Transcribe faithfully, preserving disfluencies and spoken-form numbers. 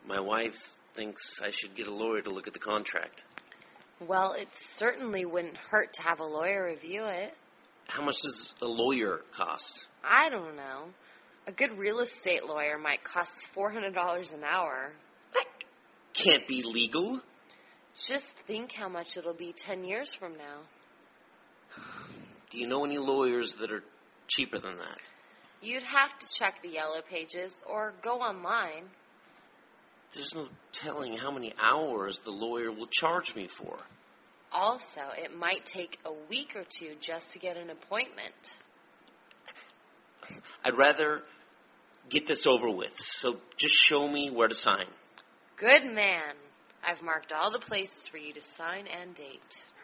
My wife thinks I should get a lawyer to look at the contract. Well, it certainly wouldn't hurt to have a lawyer review it. How much does a lawyer cost? I don't know. A good real estate lawyer might cost four hundred dollars an hour. That can't be legal. Just think how much it'll be ten years from now. Do you know any lawyers that are cheaper than that? You'd have to check the Yellow Pages or go online. There's no telling how many hours the lawyer will charge me for. Also, it might take a week or two just to get an appointment. I'd rather get this over with, so just show me where to sign. Good man. I've marked all the places for you to sign and date.